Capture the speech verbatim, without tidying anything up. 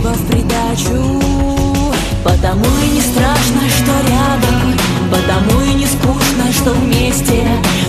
небо в придачу. Потому и не страшно, что рядом, потому и не скучно, что вместе.